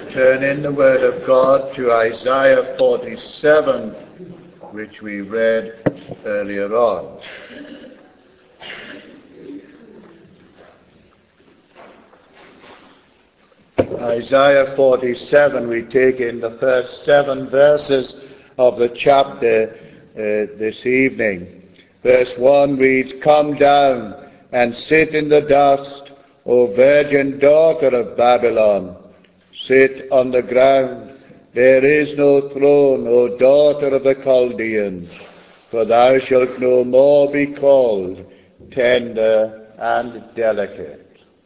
Turn in the Word of God to Isaiah 47, which we read earlier on. Isaiah 47, we take in the first 7 verses of the chapter this evening. Verse 1 reads, "Come down and sit in the dust, O virgin daughter of Babylon. Sit on the ground. There is no throne, O daughter of the Chaldeans, for thou shalt no more be called tender and delicate."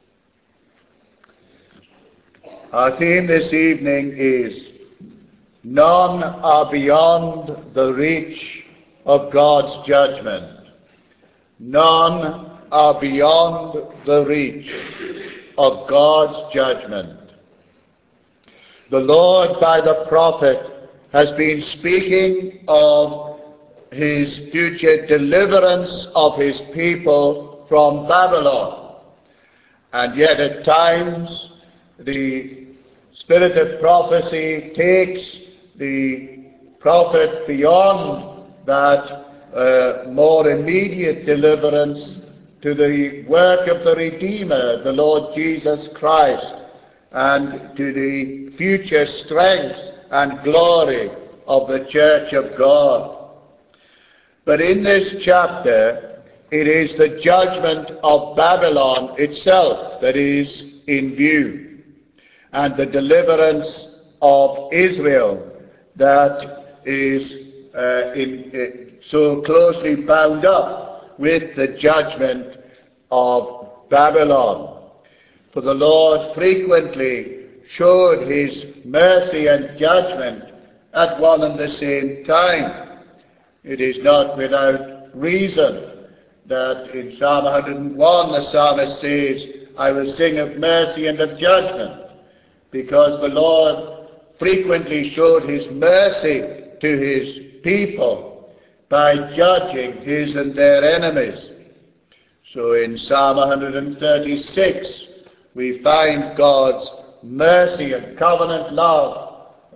Our theme this evening is, none are beyond the reach of God's judgment. None are beyond the reach of God's judgment. The Lord, by the prophet, has been speaking of his future deliverance of his people from Babylon. And yet at times the spirit of prophecy takes the prophet beyond that more immediate deliverance to the work of the Redeemer, the Lord Jesus Christ, and to the future strength and glory of the Church of God. But in this chapter, it is the judgment of Babylon itself that is in view, and the deliverance of Israel that is so closely bound up with the judgment of Babylon. For the Lord frequently showed his mercy and judgment at one and the same time. It is not without reason that in Psalm 101 the psalmist says, "I will sing of mercy and of judgment," because the Lord frequently showed his mercy to his people by judging his and their enemies. So in Psalm 136 we find God's mercy and covenant love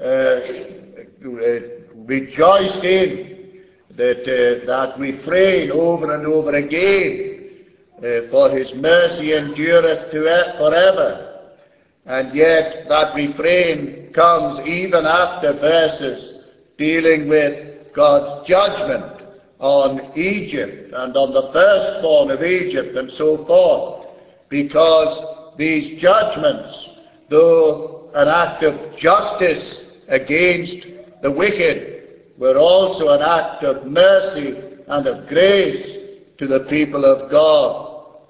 rejoiced in, that refrain over and over again, for his mercy endureth forever. And yet that refrain comes even after verses dealing with God's judgment on Egypt and on the firstborn of Egypt and so forth, because these judgments, though an act of justice against the wicked, were also an act of mercy and of grace to the people of God.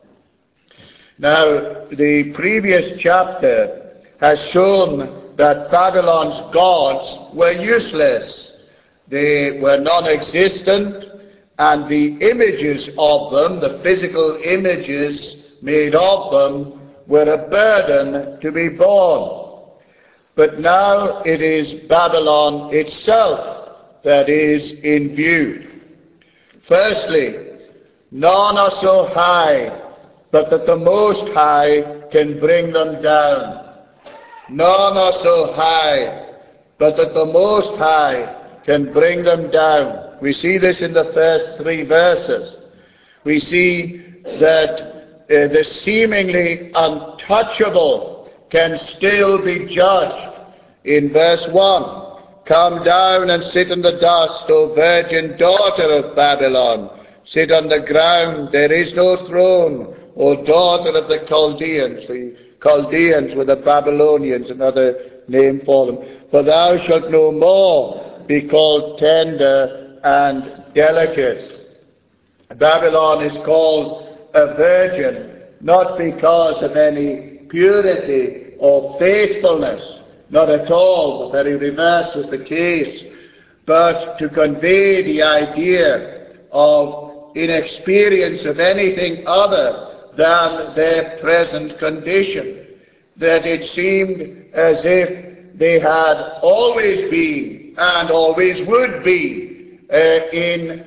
Now, the previous chapter has shown that Babylon's gods were useless. They were non-existent, and the images of them, the physical images made of them, were a burden to be borne. But now it is Babylon itself that is in view. Firstly, none are so high but that the Most High can bring them down. None are so high but that the Most High can bring them down. We see this in the first 3 verses. We see that the seemingly untouchable can still be judged. In verse 1, "Come down and sit in the dust, O virgin daughter of Babylon. Sit on the ground, there is no throne, O daughter of the Chaldeans." The Chaldeans were the Babylonians, another name for them. "For thou shalt no more be called tender and delicate." Babylon is called a virgin, not because of any purity or faithfulness, not at all, the very reverse was the case, but to convey the idea of inexperience of anything other than their present condition, that it seemed as if they had always been and always would be in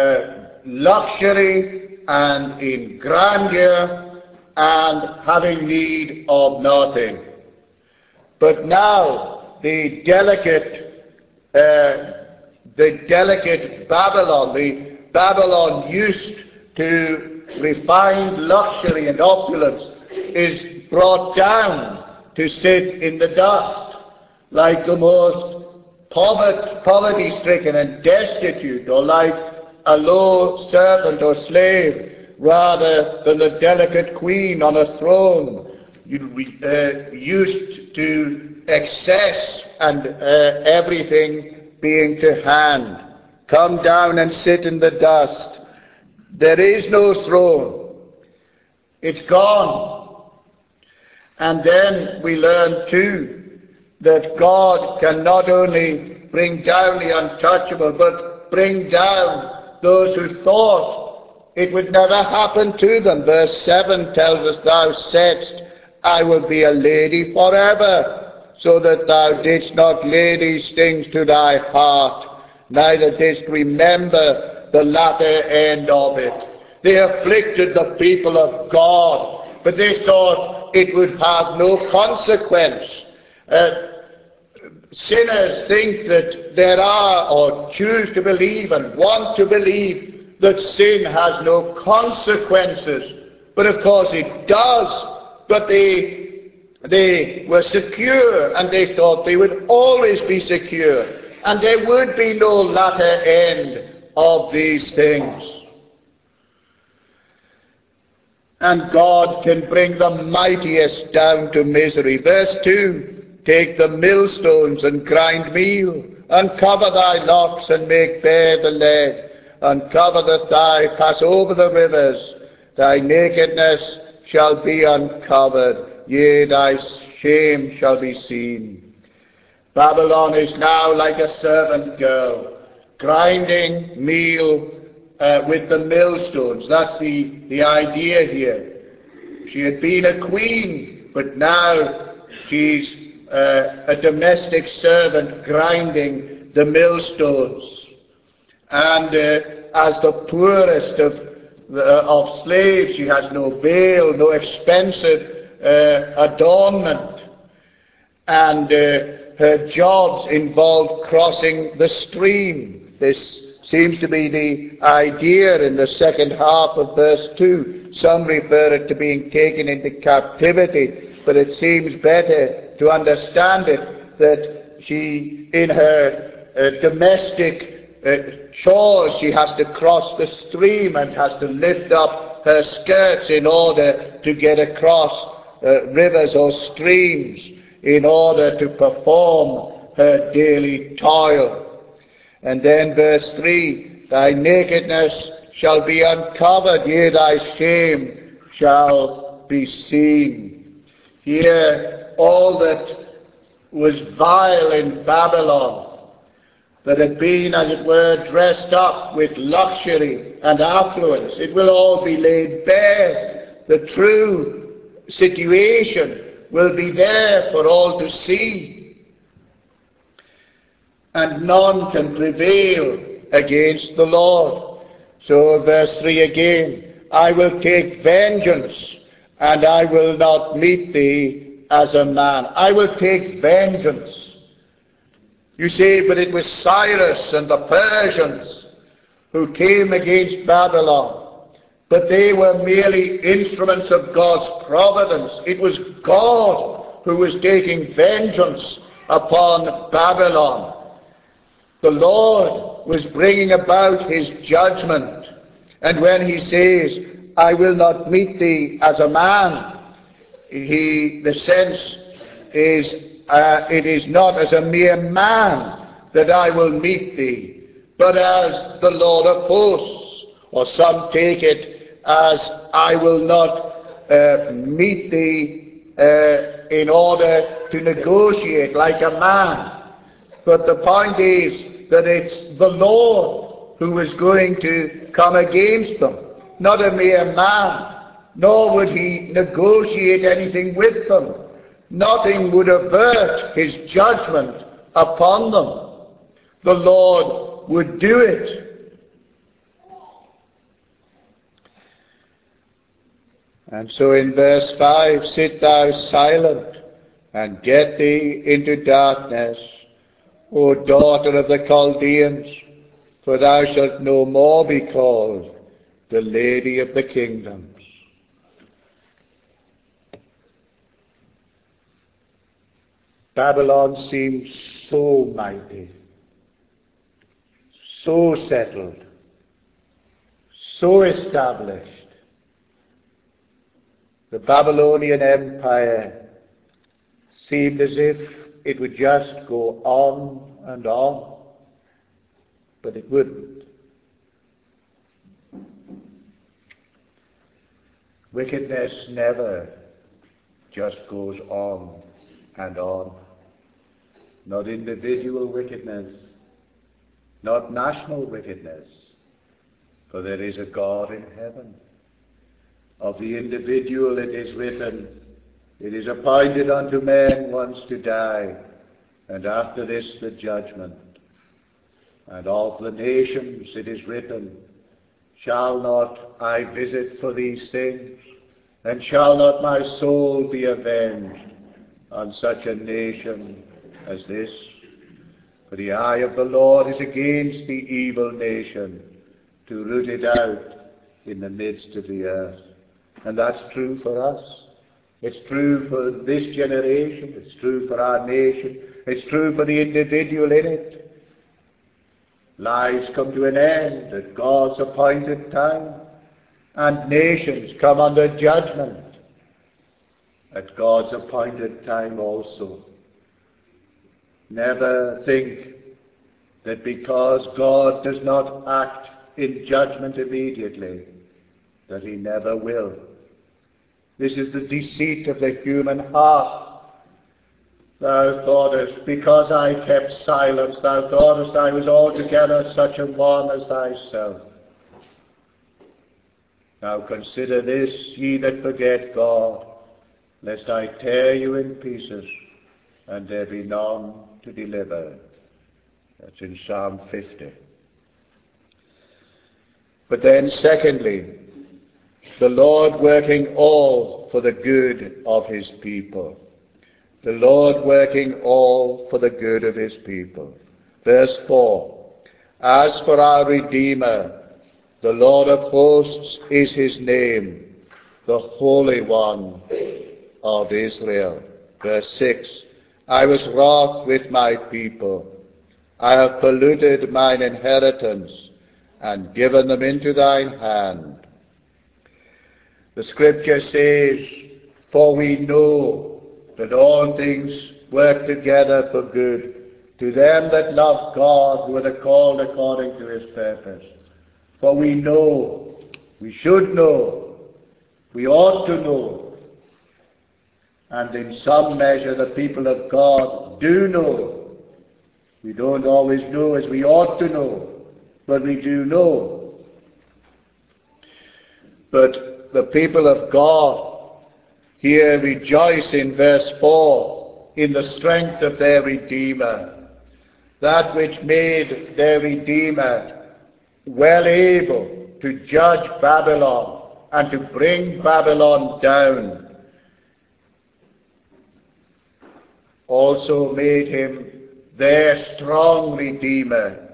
luxury and in grandeur and having need of nothing. But now the delicate Babylon, the Babylon used to refined luxury and opulence, is brought down to sit in the dust like the most poverty-stricken and destitute, or like a low servant or slave, rather than the delicate queen on a throne, used to excess and everything being to hand. Come down and sit in the dust. There is no throne. It's gone. And then we learn too that God can not only bring down the untouchable, but bring down those who thought it would never happen to them. Verse 7 tells us, Thou saidst, I will be a lady forever, so that thou didst not lay these things to thy heart, neither didst remember the latter end of it. They afflicted the people of God, but they thought it would have no consequence. Sinners think that there are, or choose to believe and want to believe, that sin has no consequences. But of course it does. But they were secure, and they thought they would always be secure, and there would be no latter end of these things. And God can bring the mightiest down to misery. Verse 2, Take the millstones and grind meal, uncover thy locks and make bare the lead, uncover the thigh, pass over the rivers, thy nakedness shall be uncovered, yea, thy shame shall be seen. Babylon is now like a servant girl, grinding meal with the millstones. That's the idea here. She had been a queen, but now she's a domestic servant grinding the millstones. And as the poorest of slaves, she has no veil, no expensive adornment, and her jobs involve crossing the stream. This seems to be the idea in the second half of verse 2. Some refer it to being taken into captivity, but it seems better to understand it that she, in her domestic chores, she has to cross the stream and has to lift up her skirts in order to get across rivers or streams in order to perform her daily toil. And then verse 3, Thy nakedness shall be uncovered, yea, thy shame shall be seen. Here, all that was vile in Babylon, that had been, as it were, dressed up with luxury and affluence, it will all be laid bare. The true situation will be there for all to see, and none can prevail against the Lord. So verse 3 again, I will take vengeance, and I will not meet thee as a man. I will take vengeance. You say, but it was Cyrus and the Persians who came against Babylon. But they were merely instruments of God's providence. It was God who was taking vengeance upon Babylon. The Lord was bringing about his judgment. And when he says, I will not meet thee as a man, the sense is, it is not as a mere man that I will meet thee, but as the Lord of hosts. Or some take it as I will not meet thee in order to negotiate like a man. But the point is that it's the Lord who is going to come against them, not a mere man. Nor would he negotiate anything with them. Nothing would avert his judgment upon them. The Lord would do it. And so in verse 5, sit thou silent, and get thee into darkness, O daughter of the Chaldeans, for thou shalt no more be called the Lady of the Kingdoms. Babylon seems so mighty, so settled, so established. The Babylonian Empire seemed as if it would just go on and on, but it wouldn't. Wickedness never just goes on and on. Not individual wickedness, not national wickedness, for there is a God in heaven. Of the individual it is written, it is appointed unto men once to die, and after this the judgment. And of the nations it is written, shall not I visit for these things, and shall not my soul be avenged on such a nation as this? For the eye of the Lord is against the evil nation, to root it out in the midst of the earth. And that's true for us. It's true for this generation. It's true for our nation. It's true for the individual in it. Lives come to an end at God's appointed time, and nations come under judgment at God's appointed time also. Never think that because God does not act in judgment immediately, that he never will. This is the deceit of the human heart. Thou thoughtest, because I kept silence, thou thoughtest I was altogether such a one as thyself. Now consider this, ye that forget God, lest I tear you in pieces, and there be none to deliver. That's in Psalm 50. But then secondly, the Lord working all for the good of his people. The Lord working all for the good of his people. Verse 4. As for our Redeemer, the Lord of hosts is his name, the Holy One of Israel. Verse 6. I was wroth with my people. I have polluted mine inheritance, and given them into thine hand. The scripture says, for we know that all things work together for good to them that love God, who are the called according to his purpose. For we know, we should know, we ought to know, and in some measure the people of God do know. We don't always know as we ought to know, but we do know. But the people of God here rejoice in verse 4 in the strength of their Redeemer, that which made their Redeemer well able to judge Babylon and to bring Babylon down, also made him their strong Redeemer.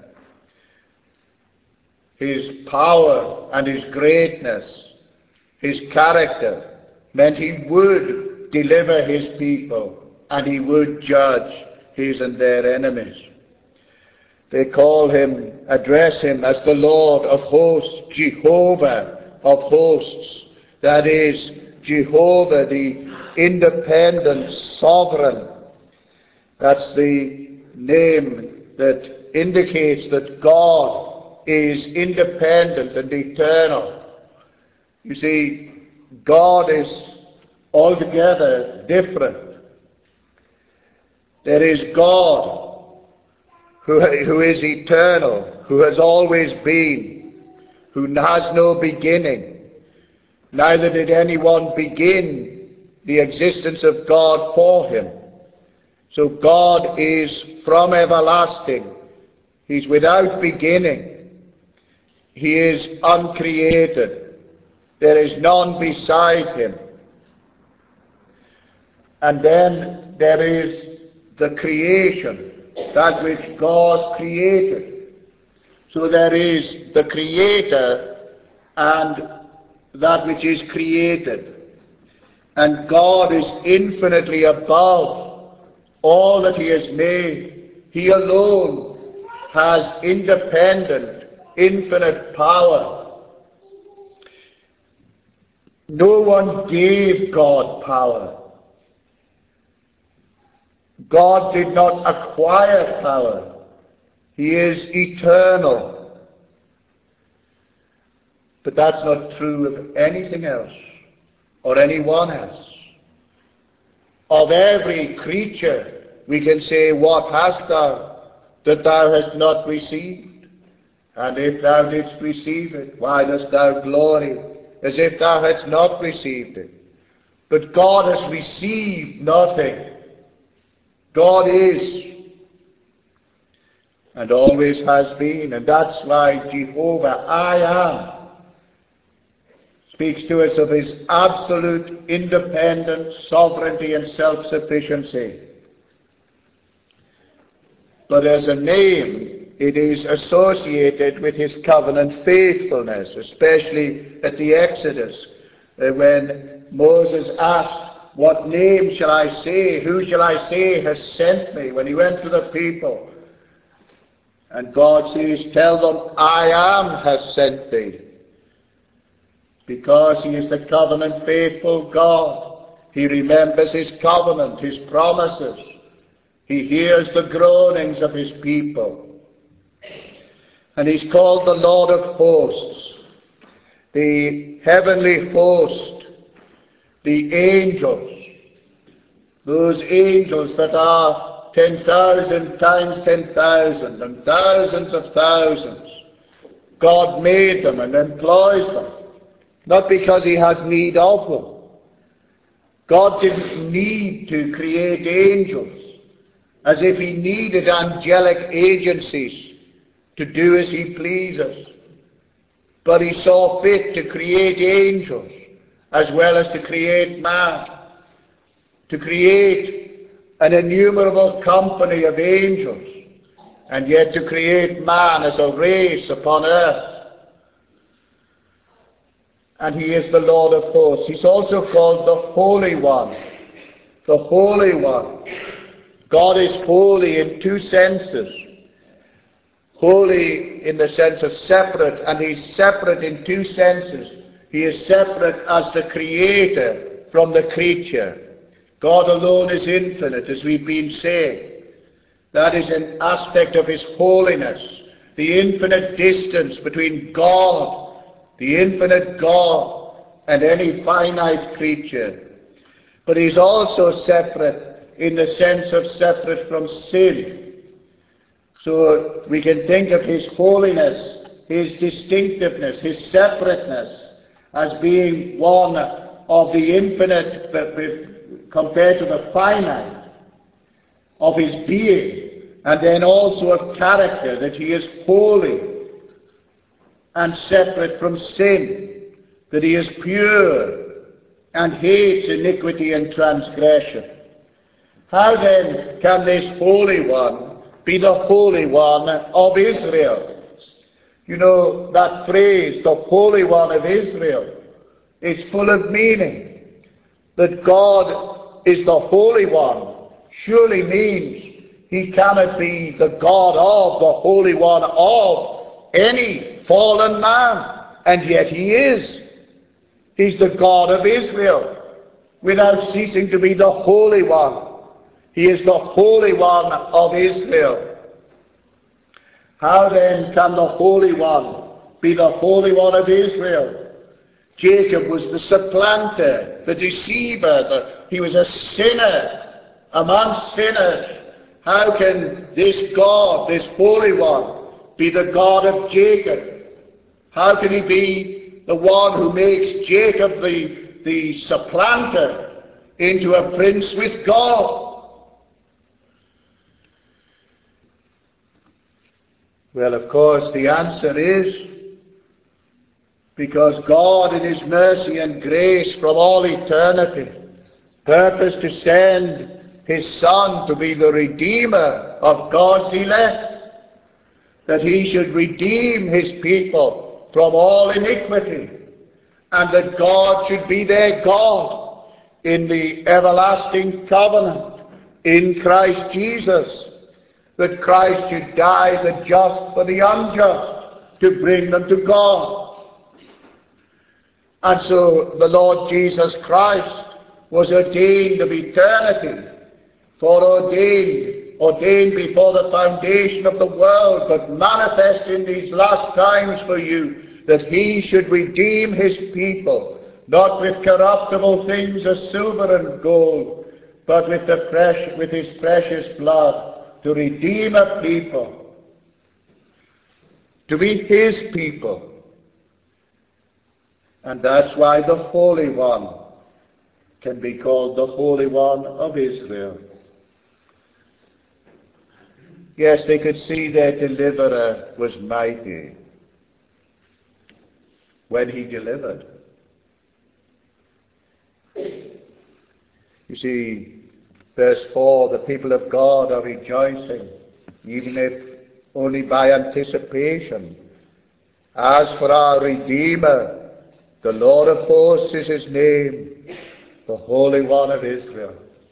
His power and his greatness, his character, meant he would deliver his people and he would judge his and their enemies. They call him, address him as the Lord of hosts, Jehovah of hosts. That is, Jehovah, the independent sovereign. That's the name that indicates that God is independent and eternal. You see, God is altogether different. There is God who is eternal, who has always been, who has no beginning. Neither did anyone begin the existence of God for him. So God is from everlasting. He's without beginning. He is uncreated. There is none beside him. And then there is the creation, that which God created. So there is the Creator and that which is created. And God is infinitely above all that He has made. He alone has independent, infinite power. No one gave God power. God did not acquire power. He is eternal. But that's not true of anything else or anyone else. Of every creature, we can say, what hast thou that thou hast not received? And if thou didst receive it, why dost thou glory as if thou hadst not received it? But God has received nothing. God is and always has been. And that's why Jehovah, I am, speaks to us of His absolute independence, sovereignty, and self-sufficiency. But as a name, it is associated with His covenant faithfulness, especially at the Exodus, when Moses asked, what name shall I say? Who shall I say has sent me? When he went to the people. And God says, tell them, I am has sent thee. Because He is the covenant faithful God. He remembers His covenant, His promises. He hears the groanings of His people. And He's called the Lord of hosts, the heavenly host, the angels, those angels that are 10,000 times 10,000 and thousands of thousands. God made them and employs them, not because He has need of them. God didn't need to create angels as if He needed angelic agencies to do as He pleases. But He saw fit to create angels as well as to create man, to create an innumerable company of angels, and yet to create man as a race upon earth. And He is the Lord of hosts. He's also called the Holy One. The Holy One. God is holy in two senses. Holy in the sense of separate, and He's separate in two senses. He is separate as the Creator from the creature. God alone is infinite, as we've been saying. That is an aspect of His holiness. The infinite distance between God, the infinite God, and any finite creature. But He's also separate in the sense of separate from sin. So we can think of His holiness, His distinctiveness, His separateness, as being one of the infinite compared to the finite of His being, and then also of character, that He is holy and separate from sin, that He is pure and hates iniquity and transgression. How then can this Holy One be the Holy One of Israel? You know, that phrase, the Holy One of Israel, is full of meaning. That God is the Holy One surely means He cannot be the God of the Holy One of any fallen man. And yet He is. He's the God of Israel, without ceasing to be the Holy One. He is the Holy One of Israel. How then can the Holy One be the Holy One of Israel? Jacob was the supplanter, the deceiver, he was a sinner among sinners. How can this God, this Holy One, be the God of Jacob? How can He be the one who makes Jacob the supplanter into a prince with God? Well, of course, the answer is because God in His mercy and grace from all eternity purposed to send his Son to be the Redeemer of God's elect, that he should redeem his people from all iniquity, and that God should be their God in the everlasting covenant in Christ Jesus, that Christ should die the just for the unjust to bring them to God. And so the Lord Jesus Christ was ordained of eternity, ordained before the foundation of the world, but manifest in these last times for you, that he should redeem his people, not with corruptible things as silver and gold, but with his precious blood, to redeem a people, to be his people. And that's why the Holy One can be called the Holy One of Israel. Yes, they could see their deliverer was mighty when he delivered. You see, verse 4, the people of God are rejoicing, even if only by anticipation. As for our Redeemer, the Lord of hosts is his name, the Holy One of Israel.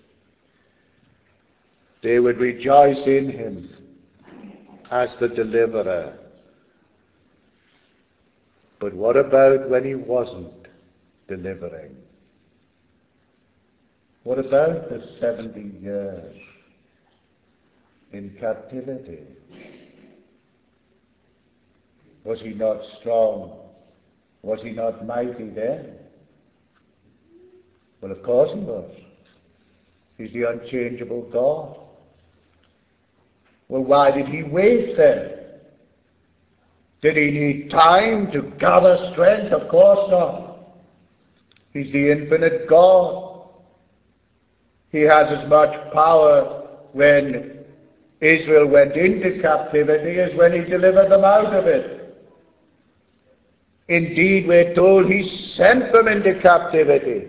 They would rejoice in him as the deliverer. But what about when he wasn't delivering? What about the 70 years in captivity? Was he not strong? Was he not mighty then? Well, of course he was. He's the unchangeable God. Well, why did he wait then? Did he need time to gather strength? Of course not. He's the infinite God. He has as much power when Israel went into captivity as when he delivered them out of it. Indeed, we're told he sent them into captivity.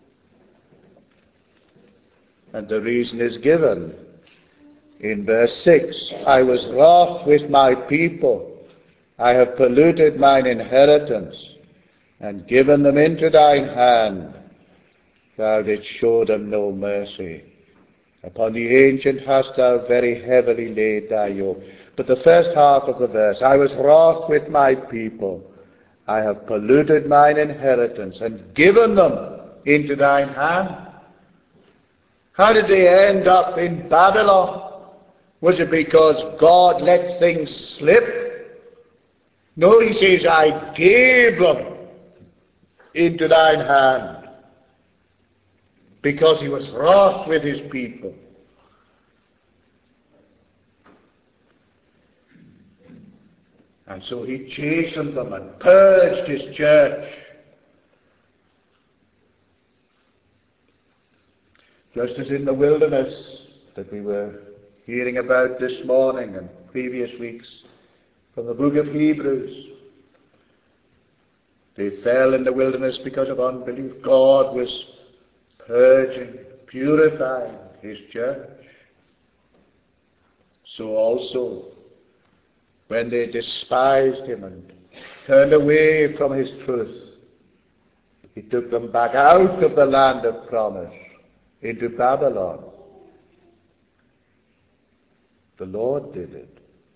And the reason is given in verse 6. I was wroth with my people. I have polluted mine inheritance and given them into thine hand. Thou didst show them no mercy. Upon the ancient hast thou very heavily laid thy yoke. But the first half of the verse, I was wroth with my people. I have polluted mine inheritance and given them into thine hand. How did they end up in Babylon? Was it because God let things slip? No, he says, I gave them into thine hand, because he was wroth with his people. And so he chastened them and purged his church. Just as in the wilderness that we were hearing about this morning and previous weeks from the book of Hebrews. They fell in the wilderness because of unbelief. God was purging, purifying his church. So also, when they despised him and turned away from his truth, he took them back out of the land of promise into Babylon. The Lord did it.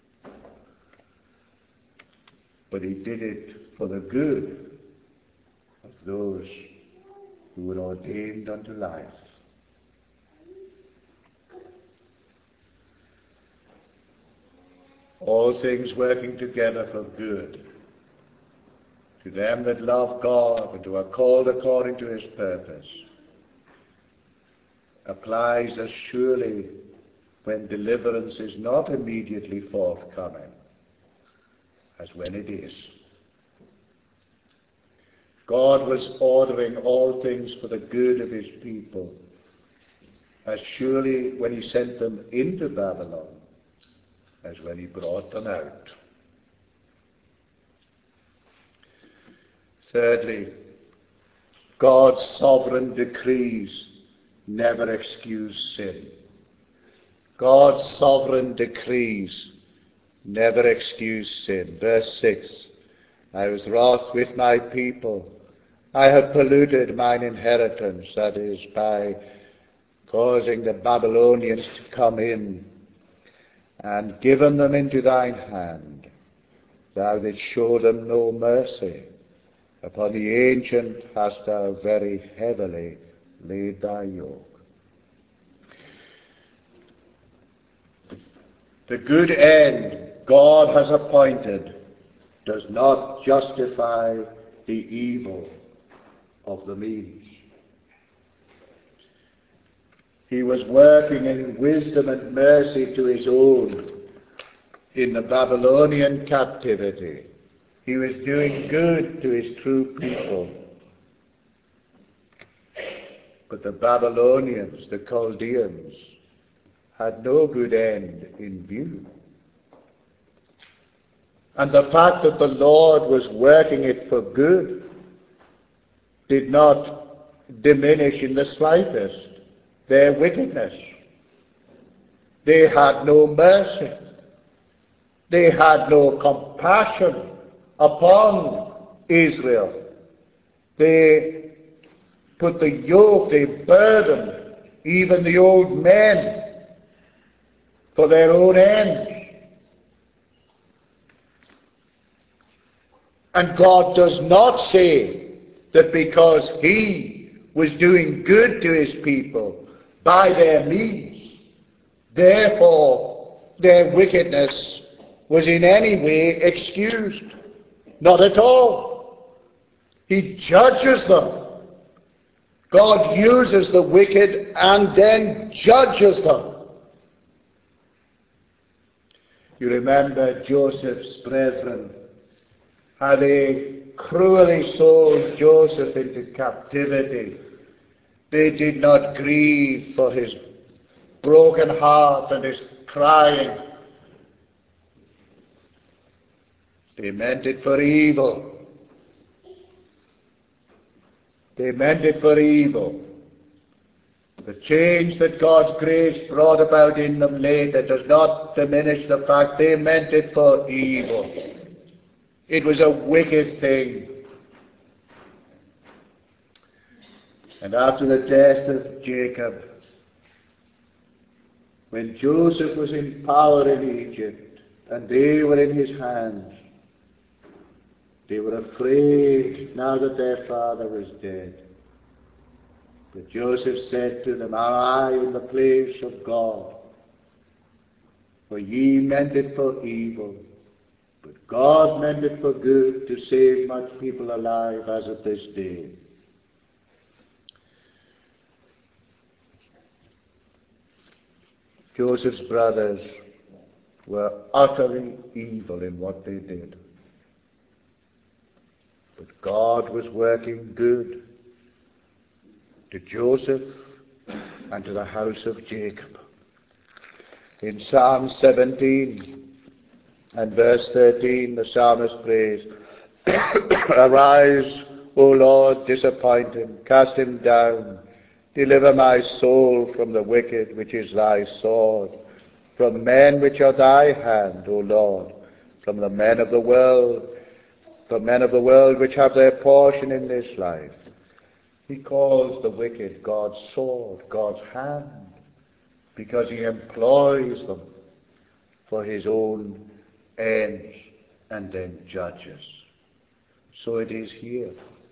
But he did it for the good of those who were ordained unto life. All things working together for good to them that love God and who are called according to his purpose, applies as surely when deliverance is not immediately forthcoming as when it is. God was ordering all things for the good of his people as surely when he sent them into Babylon as when he brought them out. Thirdly, God's sovereign decrees never excuse sin. God's sovereign decrees never excuse sin. Verse 6, I was wroth with my people. I had polluted mine inheritance, that is, by causing the Babylonians to come in, and given them into thine hand. Thou didst show them no mercy. Upon the ancient hast thou very heavily laid thy yoke. The good end God has appointed does not justify the evil of the means. He was working in wisdom and mercy to his own in the Babylonian captivity. He was doing good to his true people. But the Babylonians, the Chaldeans, had no good end in view. And the fact that the Lord was working it for good did not diminish in the slightest their wickedness. They had no mercy. They had no compassion upon Israel. They put the yoke, they burdened even the old men for their own ends. And God does not say that because he was doing good to his people by their means, therefore their wickedness was in any way excused. Not at all. He judges them. God uses the wicked and then judges them. You remember Joseph's brethren, how they cruelly sold Joseph into captivity. They did not grieve for his broken heart and his crying. They meant it for evil. They meant it for evil. The change that God's grace brought about in them later does not diminish the fact they meant it for evil. It was a wicked thing. And after the death of Jacob, when Joseph was in power in Egypt and they were in his hands, they were afraid now that their father was dead. But Joseph said to them, Am I in the place of God? For ye meant it for evil, but God meant it for good, to save much people alive as of this day. Joseph's brothers were utterly evil in what they did. But God was working good to Joseph and to the house of Jacob. In Psalm 17 and verse 13, the psalmist prays, Arise, O Lord, disappoint him, cast him down, deliver my soul from the wicked, which is thy sword, from men which are thy hand, O Lord, from the men of the world, which have their portion in this life. He calls the wicked God's sword, God's hand, because he employs them for his own ends and then judges. So it is here.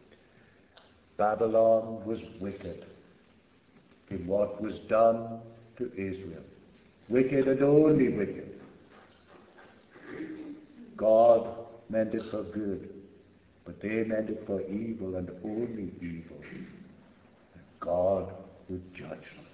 Babylon was wicked in what was done to Israel. Wicked and only wicked. God meant it for good, but they meant it for evil and only evil. And God would judge them.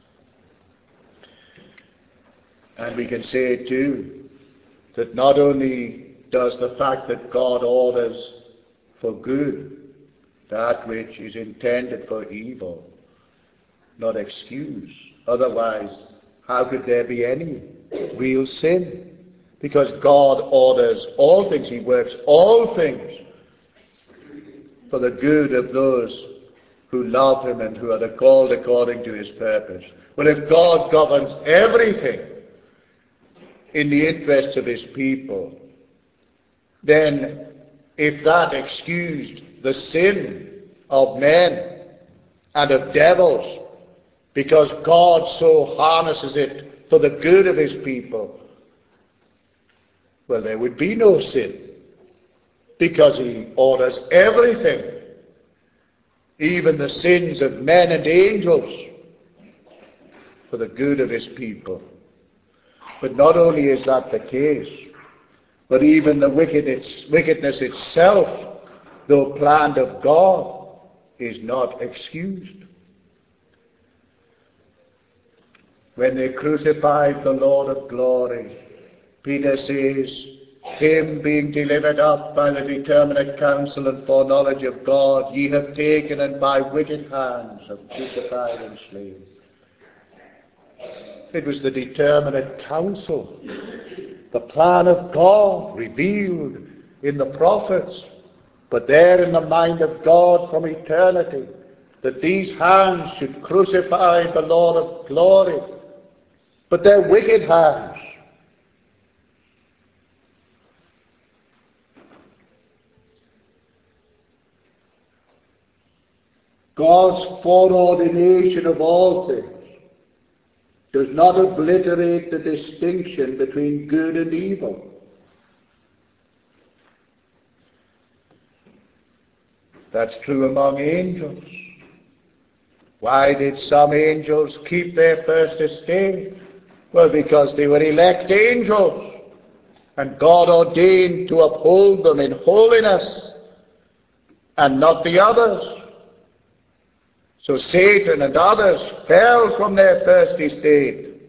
And we can say too, that not only does the fact that God orders for good that which is intended for evil not excuse. Otherwise, how could there be any real sin? Because God orders all things. He works all things for the good of those who love him and who are called according to his purpose. Well, if God governs everything in the interests of his people, then if that excused the sin of men and of devils, because God so harnesses it for the good of his people, well, there would be no sin, because he orders everything, even the sins of men and angels, for the good of his people. But not only is that the case, but even the wickedness itself, though planned of God, is not excused. When they crucified the Lord of glory, Peter says, him being delivered up by the determinate counsel and foreknowledge of God, ye have taken and by wicked hands have crucified and slain. It was the determinate counsel, the plan of God revealed in the prophets, but there in the mind of God from eternity, that these hands should crucify the Lord of glory. But they're wicked hands. God's foreordination of all things does not obliterate the distinction between good and evil. That's true among angels. Why did some angels keep their first estate? Well, because they were elect angels, and God ordained to uphold them in holiness, and not the others. So Satan and others fell from their first estate.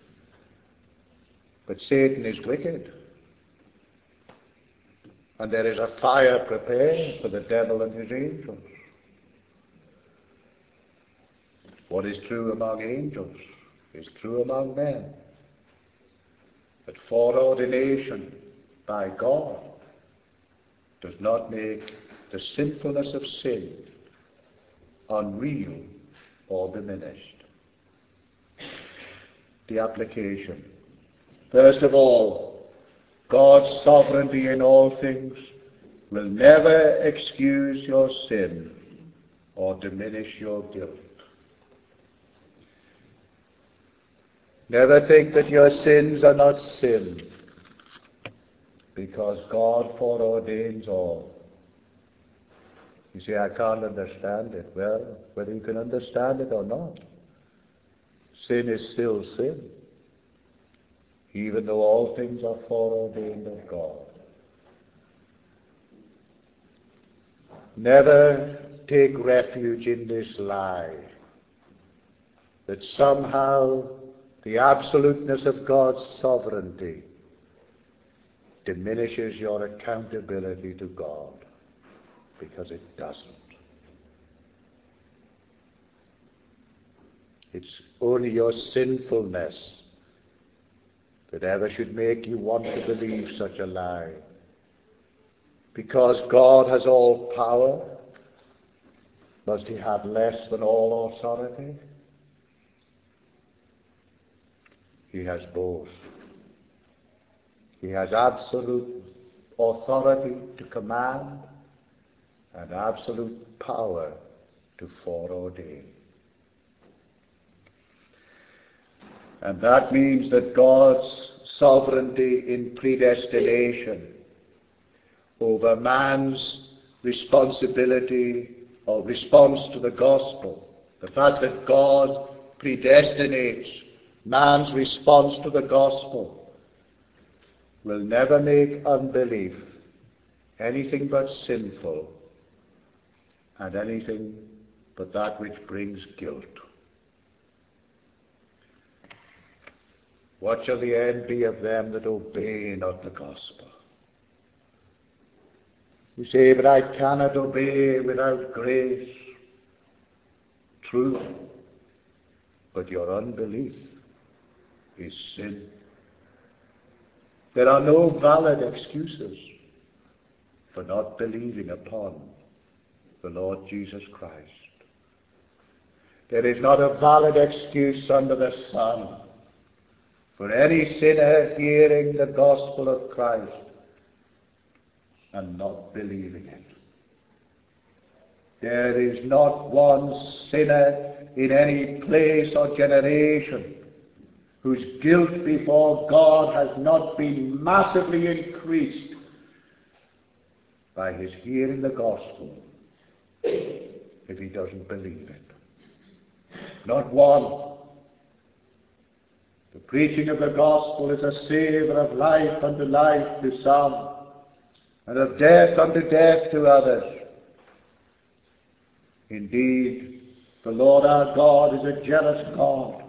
But Satan is wicked. And there is a fire prepared for the devil and his angels. What is true among angels is true among men. That foreordination by God does not make the sinfulness of sin unreal or diminished. The application. First of all, God's sovereignty in all things will never excuse your sin or diminish your guilt. Never think that your sins are not sin, because God foreordains all. You say, I can't understand it. Well, whether you can understand it or not, sin is still sin, even though all things are foreordained of God. Never take refuge in this lie that somehow the absoluteness of God's sovereignty diminishes your accountability to God, because it doesn't. It's only your sinfulness that ever should make you want to believe such a lie. Because God has all power, must he have less than all authority? He has both. He has absolute authority to command and absolute power to foreordain. And that means that God's sovereignty in predestination over man's responsibility or response to the gospel, the fact that God predestinates man's response to the gospel, will never make unbelief anything but sinful and anything but that which brings guilt. What shall the end be of them that obey not the gospel? You say, but I cannot obey without grace. True, but your unbelief is sin. There are no valid excuses for not believing upon the Lord Jesus Christ. there is not a valid excuse under the sun for any sinner hearing the gospel of Christ and not believing it. There is not one sinner in any place or generation whose guilt before God has not been massively increased by his hearing the gospel if he doesn't believe it. Not one. The preaching of the gospel is a savour of life unto life to some, and of death unto death to others. Indeed, the Lord our God is a jealous God,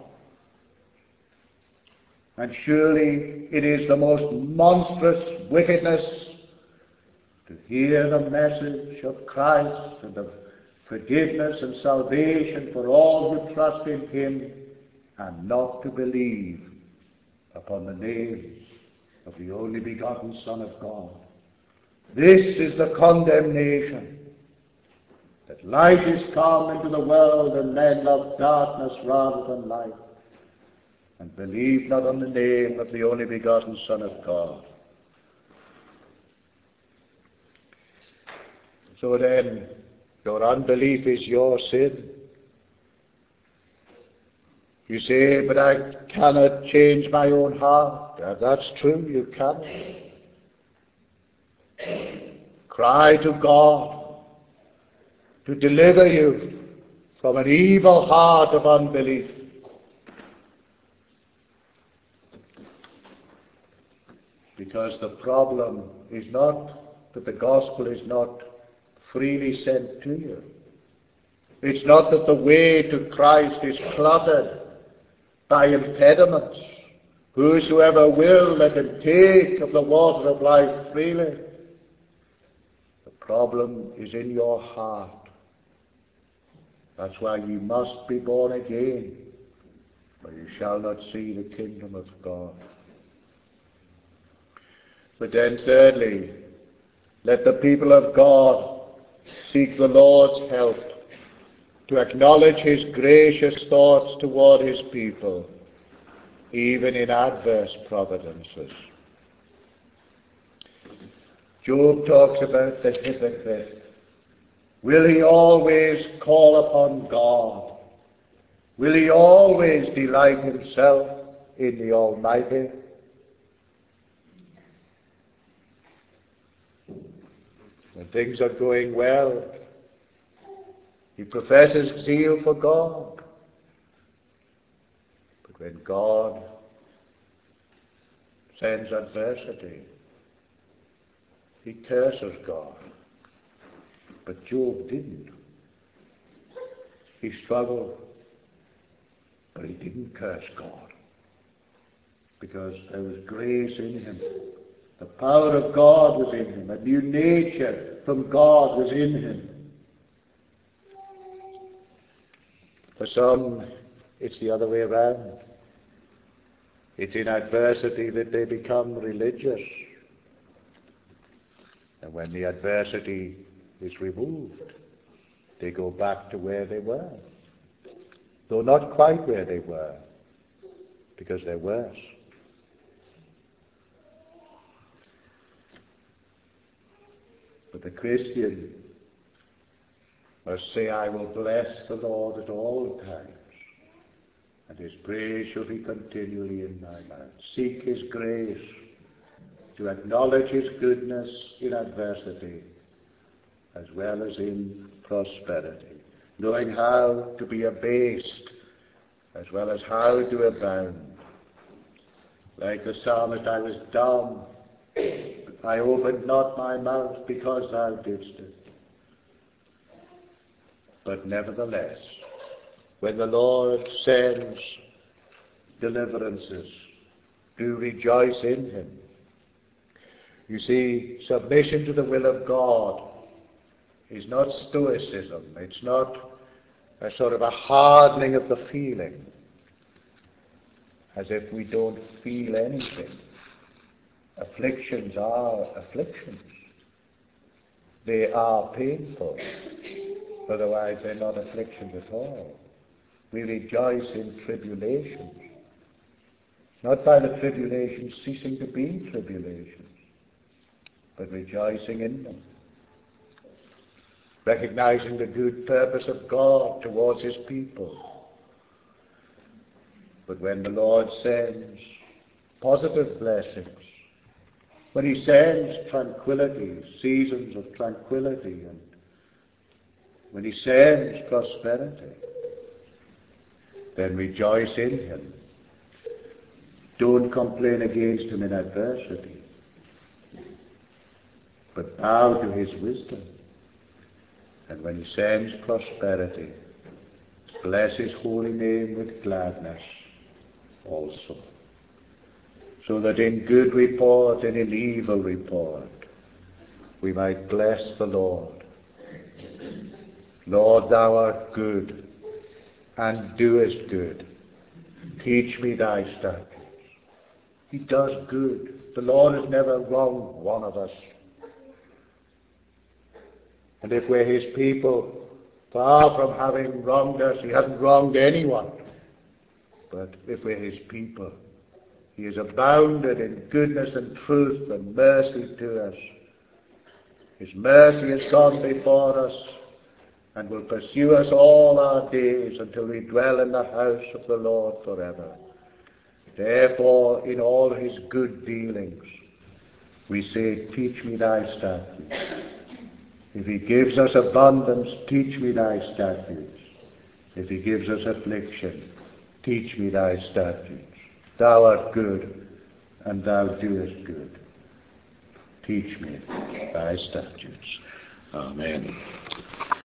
and surely it is the most monstrous wickedness to hear the message of Christ and of forgiveness and salvation for all who trust in him, and not to believe upon the name of the only begotten Son of God. This is the condemnation, that light is come into the world, and men love darkness rather than light, and believe not on the name of the only begotten Son of God. So then, your unbelief is your sin. You say, but I cannot change my own heart. That's true, you cannot. Cry to God to deliver you from an evil heart of unbelief. Because the problem is not that the gospel is not freely sent to you. It's not that the way to Christ is cluttered by impediments. Whosoever will, let him take of the water of life freely. The problem is in your heart. That's why you must be born again, or you shall not see the kingdom of God. But then thirdly, let the people of God seek the Lord's help to acknowledge his gracious thoughts toward his people, even in adverse providences. Job talks about the hypocrite. Will he always call upon God? Will he always delight himself in the Almighty? When things are going well, he professes zeal for God. But when God sends adversity, he curses God. But Job didn't. He struggled, but he didn't curse God, because there was grace in him. The power of God was in him. A new nature from God was in him. For some, it's the other way around. It's in adversity that they become religious. And when the adversity is removed, they go back to where they were. Though not quite where they were, because they're worse. But the Christian must say, I will bless the Lord at all times, and his praise shall be continually in my mouth. Seek his grace, to acknowledge his goodness in adversity as well as in prosperity, knowing how to be abased as well as how to abound. Like the psalmist, I was dumb, I opened not my mouth because thou didst it. But nevertheless, when the Lord sends deliverances, do rejoice in him. You see, submission to the will of God is not stoicism. It's not a sort of a hardening of the feeling, as if we don't feel anything. Afflictions are afflictions. They are painful. Otherwise, they're not afflictions at all. We rejoice in tribulations, not by the tribulations ceasing to be tribulations, but rejoicing in them, recognizing the good purpose of God towards his people. But when the Lord sends positive blessings, when he sends tranquility, seasons of tranquility, and when he sends prosperity, then rejoice in him. Don't complain against him in adversity, but bow to his wisdom. And when he sends prosperity, bless his holy name with gladness also, so that in good report and in evil report we might bless the Lord. Lord, thou art good, and doest good. Teach me thy statutes. He does good. The Lord has never wronged one of us. And if we're his people, far from having wronged us, he hasn't wronged anyone. But if we're his people, he has abounded in goodness and truth and mercy to us. His mercy has gone before us and will pursue us all our days until we dwell in the house of the Lord forever. Therefore, in all his good dealings, we say, teach me thy statutes. If he gives us abundance, teach me thy statutes. If he gives us affliction, teach me thy statutes. Thou art good, and thou doest good. Teach me thy statutes. Amen.